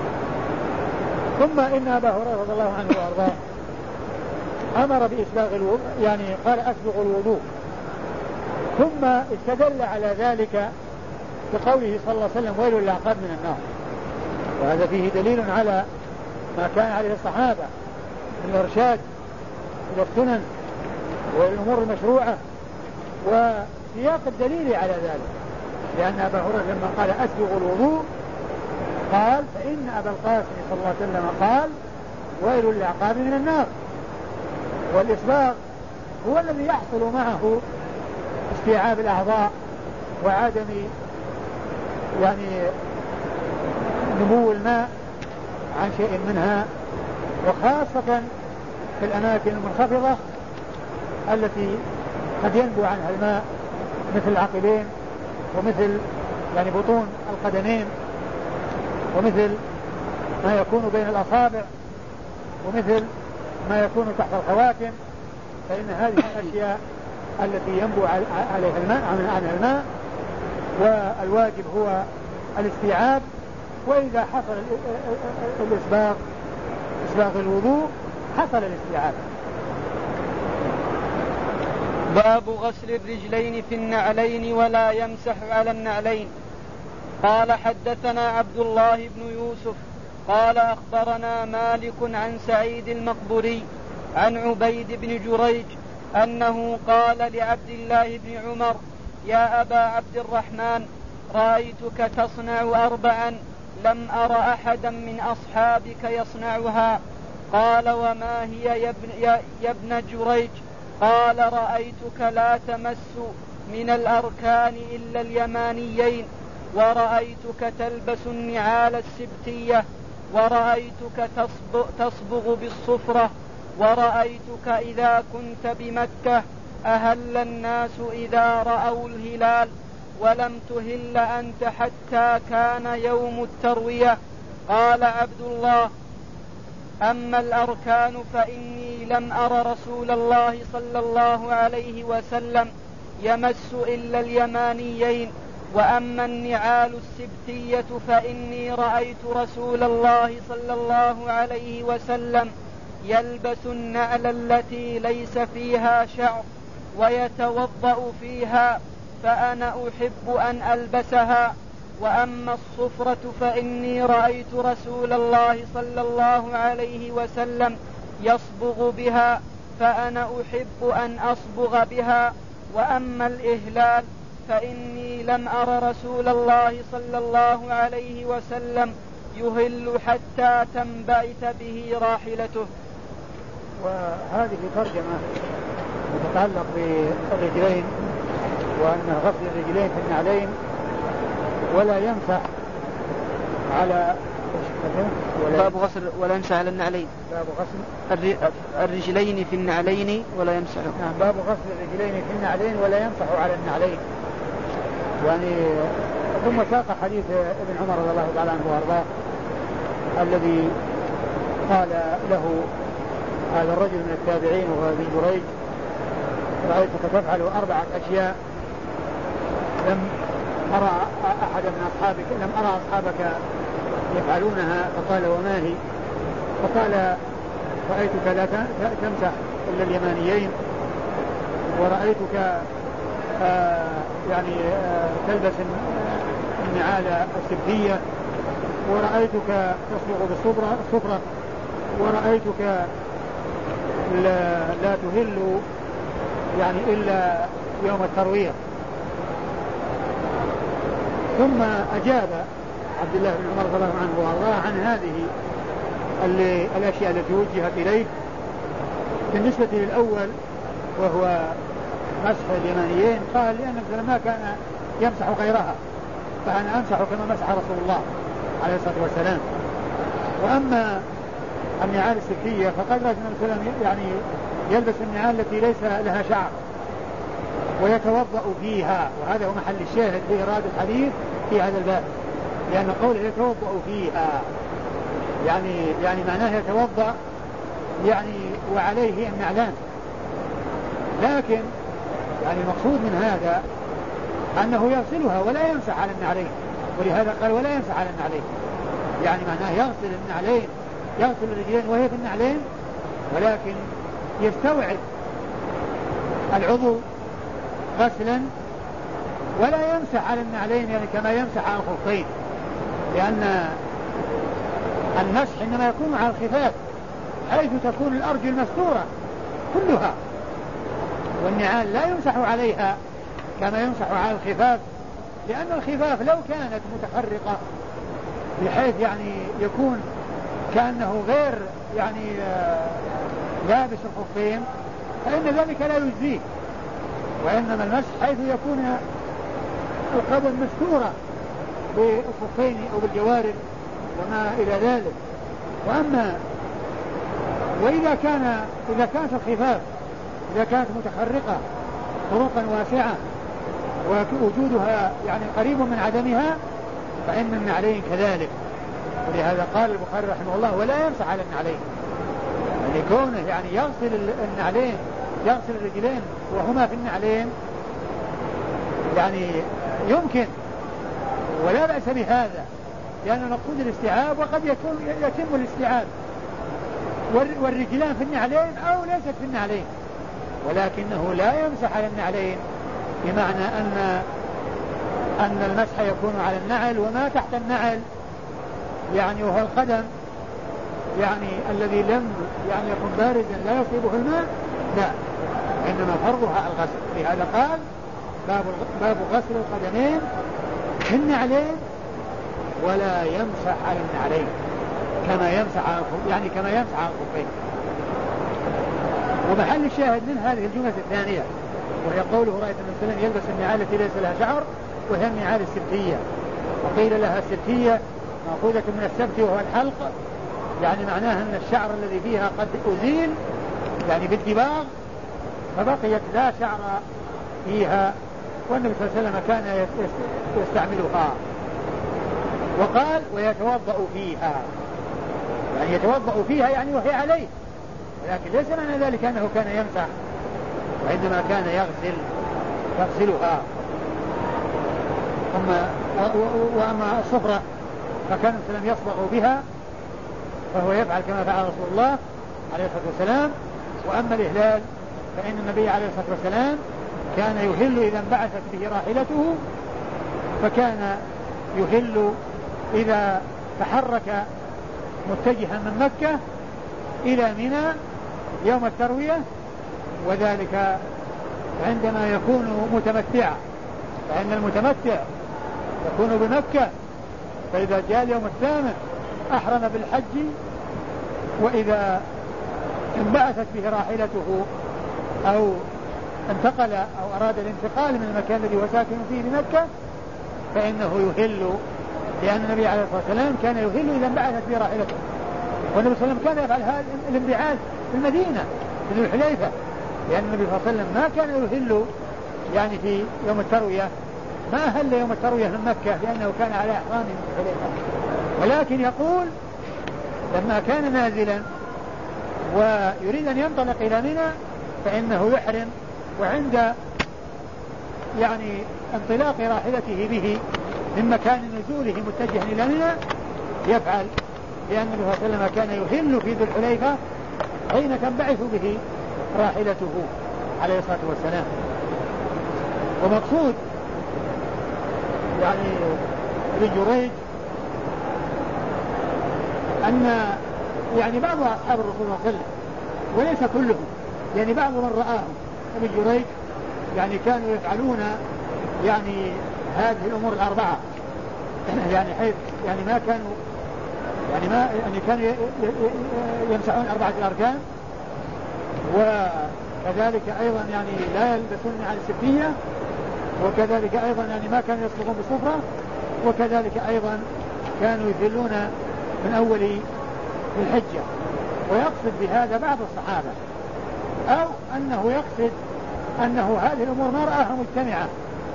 ثم إن أبا هريرة رضي الله عنه وأرضاه أمر بإسباغ الوضوء، يعني قال أسبغ الوضوء، ثم استدل على ذلك بقوله صلى الله عليه وسلم ويل للأعقاب من النار. وهذا فيه دليل على ما كان عليه الصحابة من الإرشاد إلى السنن والأمور المشروعة، وسياق الدليل على ذلك، لأن أبا هريرة لما قال أسبغ الوضوء قال فإن أبا القاسم صلى الله عليه وسلم قال ويل للأعقاب من النار. والإسباغ هو الذي يحصل معه استيعاب الأعضاء وعدم يعني نمو الماء عن شيء منها، وخاصة في الأماكن المنخفضة التي قد ينبو عنها الماء، مثل العقبين، ومثل يعني بطون القدمين، ومثل ما يكون بين الأصابع، ومثل ما يكون تحت الخواتم. فإن هذه الأشياء التي ينبو عليها الماء عنها الماء، والواجب هو الاستيعاب. وإذا حصل إسباغ الوضوء حصل الاستيعاب. باب غسل الرجلين في النعلين ولا يمسح على النعلين. قال حدثنا عبد الله بن يوسف قال أخبرنا مالك عن سعيد المقبري عن عبيد بن جريج أنه قال لعبد الله بن عمر يا أبا عبد الرحمن رأيتك تصنع 4 لم أر أحدا من أصحابك يصنعها. قال وما هي يا ابن جريج؟ قال رأيتك لا تمس من الأركان إلا اليمانيين، ورأيتك تلبس النعال السبتية، ورأيتك تصبغ بالصفرة، ورأيتك إذا كنت بمكة أهل الناس إذا رأوا الهلال، ولم تهل أنت حتى كان يوم التروية. قال عبد الله أما الأركان فإني لم أر رسول الله صلى الله عليه وسلم يمس إلا اليمانيين، وأما النعال السبتية فإني رأيت رسول الله صلى الله عليه وسلم يلبس النعل التي ليس فيها شعر ويتوضأ فيها، فأنا أحب أن ألبسها. وأما الصفرة فإني رأيت رسول الله صلى الله عليه وسلم يصبغ بها، فأنا أحب أن أصبغ بها. وأما الإهلال فإني لم أر رسول الله صلى الله عليه وسلم يهل حتى تنبعث به راحلته. وهذه ترجمة تتعلق بالرجلين، وأن غسل الرجلين في النعلين ولا يمسح على باب غسل ولا يمسح على النعلين. باب غسل الرجلين في النعلين ولا يمسح. نعم، باب غسل الرجلين في النعلين ولا يمسح على النعلين. يعني ثم ساق حديث ابن عمر رضي الله تعالى عنه وارضاه الذي قال له هذا الرجل من التابعين وهو ابن جريج رأيتك تفعل 4 أشياء لم أرى أحد من أصحابك لم أرى أصحابك يفعلونها. فقال وما هي؟ فقال رأيتك لا تمسح إلا اليمانيين، ورأيتك تلبس النعال السبتية، ورأيتك تصبغ بالصفرة، ورأيتك لا تهل إلا يوم التروية. ثم أجاب عبد الله بن عمر رضي الله عنه وارضاه عن هذه الأشياء التي وجهت إليه. بالنسبة للأول وهو مسح اليمانيين قال لأن ما كان يمسح غيرها، فأنا أمسح كما مسح رسول الله عليه الصلاة والسلام. وأما النعال السبتية فقد رأى النبي صلى الله عليه وسلم يلبس النعال التي ليس لها شعر ويتوضأ فيها، وهذا هو محل الشاهد في إرادة الحديث في هذا الباب، لأن قوله يتوضأ فيها يعني معناه يتوضأ وعليه النعلان. لكن المقصود من هذا أنه يغسلها ولا يمسح على النعلين، ولهذا قال ولا يمسح على النعلين، معناه يغسل النعلين، يغسل الرجلين وهي في النعلين، ولكن يستوعب العضو غسلا ولا يمسح على النعلين كما يمسح على الخفين، لأن المسح إنما يكون على الخفاف حيث تكون الأرجل مستورة كلها، والنعال لا يمسح عليها كما يمسح على الخفاف، لأن الخفاف لو كانت متحرقة بحيث يكون كأنه غير لابس الخفين فإن ذلك لا يجزيه، وإنما المسح حيث يكون القدم مستورة بالخفين أو بالجوارب وما إلى ذلك. وأما وإذا كانت الخفاف إذا كانت متحرقة طرقا واسعة ووجودها قريب من عدمها فإن النعلين كذلك. ولهذا قال البخاري رحمه الله ولا يمسح على النعلين، كونه يغسل النعلين، يغسل الرجلين وهما في النعلين يمكن ولا بأس بهذا، لأن مقصود الاستيعاب وقد يتم الاستيعاب والرجلان في النعلين أو ليست في النعلين، ولكنه لا يمسح على النعلين، بمعنى أن المسح يكون على النعل وما تحت النعل يعني وهو القدم يعني الذي لم يعني يكون باردا لا يصيبه الماء لا، إنما فرضها الغسل. لهذا قال باب غسل القدمين في النعلين ولا يمسح على النعلين كما يمسح على الخفين. ومحل الشاهد من هذه الجملة الثانية وهي قوله رأيت النبي صلى الله عليه وسلم يلبس النعال التي ليس لها شعر وهي النعال السبتية، وقيل لها السبتية مأخوذة من السبت وهو الحلق، يعني معناها أن الشعر الذي فيها قد أزيل يعني بالدباغ فبقيت لا شعر فيها، والنبي صلى الله عليه وسلم كان يستعملها. وقال ويتوضأ فيها، يعني يتوضأ فيها يعني وهي عليه، لكن ليس معنى ذلك أنه كان يمسح، وإنما كان يغسلها. وأما الصفرة فكان السلام يصبغ بها فهو يفعل كما فعل رسول الله عليه الصلاة والسلام. وأما الإهلال فإن النبي عليه الصلاة والسلام كان يهل إذا انبعثت به راحلته، فكان يهل إذا تحرك متجها من مكة إلى منى يوم التروية، وذلك عندما يكون متمتعا، فإن المتمتع يكون بمكة، فإذا جاء اليوم الثامن أحرم بالحج، وإذا انبعثت به راحلته أو انتقل أو أراد الانتقال من المكان الذي هو ساكن فيه بمكة فإنه يهل، لأن النبي عليه الصلاة والسلام كان يهل إذا انبعثت به راحلته. والنبي صلى الله عليه وسلم كان يفعل هذا الانبعاث في المدينة في ذو الحليفة، لأن النبي صلى الله عليه وسلم ما كان يهل يعني في يوم التروية، ما أهل يوم التروية من مكة لأنه كان على إحرام من الحليفة، ولكن يقول لما كان نازلا ويريد أن ينطلق إلى منى فإنه يحرم، وعند يعني انطلاق راحلته به من مكان نزوله متجها إلى منى يفعل، لأن النبي صلى الله عليه وسلم كان يهل في ذو الحليفة حين تنبعث به راحلته عليه الصلاة والسلام. ومقصود يعني ابن جريج أن يعني بعض أصحاب الرسول صلى الله عليه وسلم وليس كلهم، يعني بعض من رآهم ابن جريج يعني كانوا يفعلون يعني هذه الأمور الأربعة، يعني حيث يعني ما كانوا كانوا يمسحون 4 الأركان، وكذلك أيضا يعني لا يلبسون على السبتية، وكذلك أيضا يعني ما كانوا يصبغون بالصفرة، وكذلك أيضا كانوا يذلون من أول الحجة. ويقصد بهذا بعض الصحابة، أو أنه يقصد أنه هذه الأمور ما رآها مجتمعة،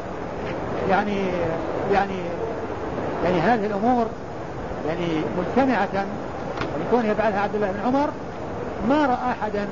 يعني هذه الأمور يعني مجتمعة، ويكون يفعلها عبد الله بن عمر ما رأى أحدا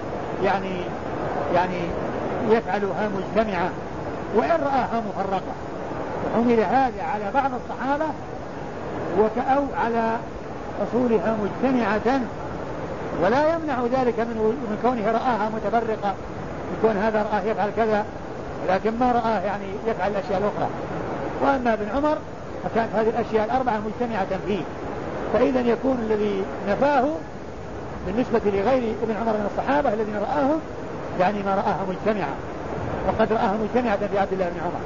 يعني يفعلها مجتمعة، وإن رآها مفرقة. وحمل هذا على بعض الصحابة أو على أصولها مجتمعة، ولا يمنع ذلك من كونه رآها متفرقة، يكون هذا رآه يفعل كذا لكن ما رآه يعني يفعل الأشياء الأخرى. وأما ابن عمر فكانت هذه الأشياء الأربعة مجتمعة فيه، فإذا يكون الذي نفاه بالنسبة لغير ابن عمر من الصحابة الذين رآهم يعني ما رآها مجتمعة، وقد رآها مجتمعة في عبد الله بن عمر.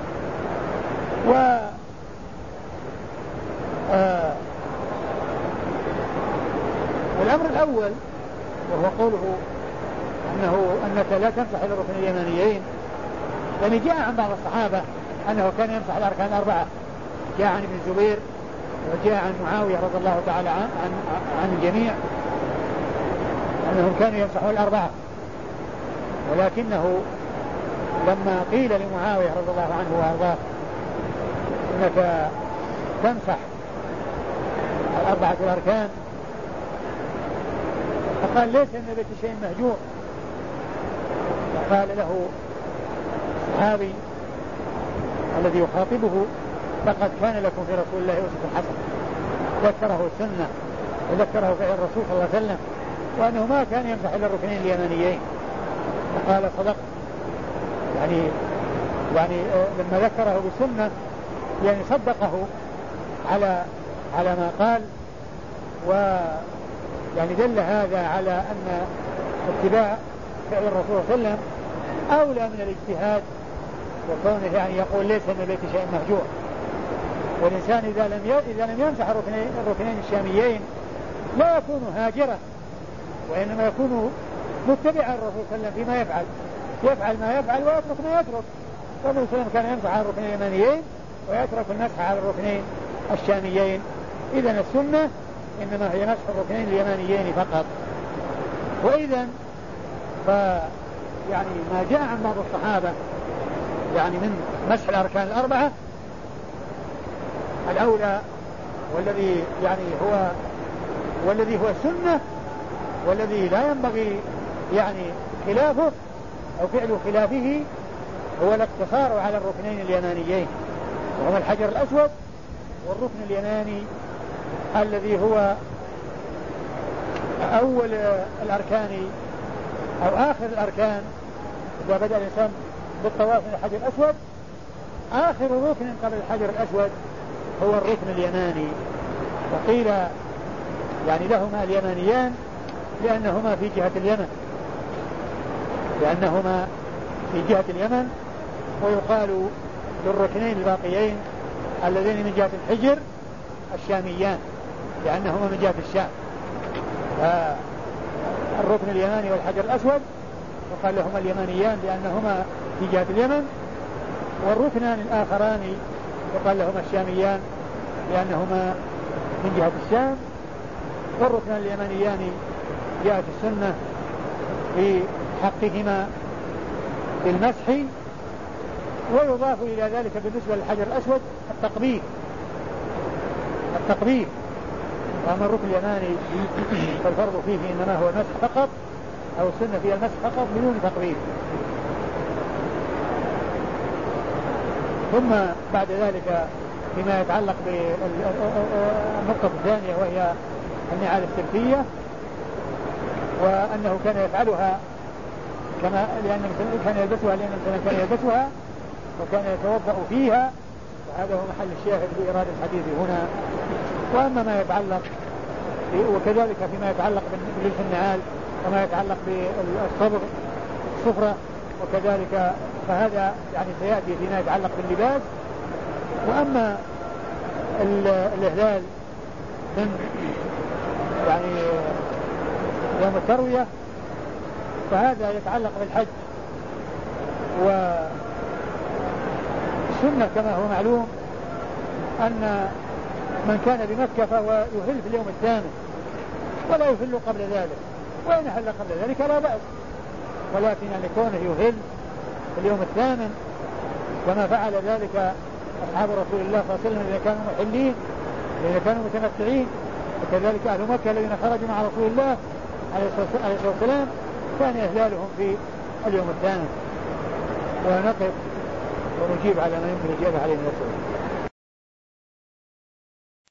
والأمر الأول وهو قوله أنك لا تمسح إلى الركن اليمانيين، يعني جاء عن بعض الصحابة أنه كان يمسح الأركان الأربعة، جاء عن ابن الزبير وجاء عن معاوية رضي الله تعالى عن الجميع أنهم كانوا يمسحون الأربعة، ولكنه لما قيل لمعاوية رضي الله عنه وأرضاه إنك تمسح 4 الأركان فقال ليس من بيت شيء مهجور، فقال له الصحابي الذي يخاطبه لقد كان لكم في رسول الله أسوة حسنة، ذكره السنة وذكره فعل الرسول صلى الله عليه وسلم، وأنه ما كان يمسح إلا الركنين اليمانيين. فقال صدق، يعني لما ذكره بالسنة يعني صدقه على ما قال، ويعني دل هذا على أن اتباع فعل الرسول صلى الله عليه وسلم أولى من الاجتهاد، وكونه يعني يقول ليس من البيت شيء مهجور. والإنسان إذا لم يمسح الركنين الشاميين لا يكون هاجرا، وإنما يكون متبعا الرسول صلى الله عليه وسلم فيما يفعل ما يفعل ويترك ما يترك. فالرسول صلى الله عليه وسلم كان يمسح على الركنين اليمانيين ويترك المسح على الركنين الشاميين. إذن السنة إنما هي مسح الركنين اليمانيين فقط. وإذن يعني ما جاء عن بعض الصحابة يعني من مسح الأركان الأربعة الأولى والذي هو السنة والذي لا ينبغي يعني خلافه أو فعل خلافه هو الاقتصار على الركنين اليمانيين، وهما الحجر الأسود والركن اليماني الذي هو أول الأركان أو آخر الأركان. إذا بدأ الإنسان بالطواف من الحجر الأسود آخر ركن قبل الحجر الأسود هو الركن اليماني. وقيل يعني لهما اليمانيان لأنهما في جهة اليمن، ويقال للركنين الباقيين اللذين من جهة الحجر الشاميان لأنهما من جهة الشام. الركن اليماني والحجر الأسود وقال لهما اليمانيان لأنهما في جهة اليمن، والركنان الآخران وقال لهما الشاميان لأنهما من جهة الشام. والركنان اليمانيان جاءت السنة في حقهما بالمسح، ويضاف إلى ذلك بالنسبة للحجر الأسود التقبيل. وأما الركن اليماني فالفرض فيه إنما هو المسح فقط، أو السنة فيها المسح فقط بدون تقبيل. ثم بعد ذلك فيما يتعلق بالنقطة الثانية وهي النعال السلفية، وأنه كان يفعلها لأن كان يلبسها وكان يتوضأ فيها، وهذا هو محل الشاهد في إرادة الحديث هنا. وأما ما يتعلق وكذلك فيما يتعلق بلبس النعال وما يتعلق بالصفرة وكذلك فهذا يعني سيأتي فيما يتعلق باللباس. وأما الإهلال من يعني يوم التروية فهذا يتعلق بالحج، والسنة كما هو معلوم أن من كان بمكة فهو يهل في اليوم الثامن ولا يهل قبل ذلك، وإن أهل قبل ذلك لا بأس، ولكن أن كونه يهل في اليوم الثامن وما فعل ذلك أصحاب رسول الله صلى الله عليه وسلم إذا كانوا محلين إذا كانوا متمتعين، وكذلك أهل مكة الذين خرجوا مع رسول الله عليه الصلاة والسلام كان إهلالهم في اليوم الثامن. ونقف ونجيب على ما يمكن الإجابة عليه من السؤال.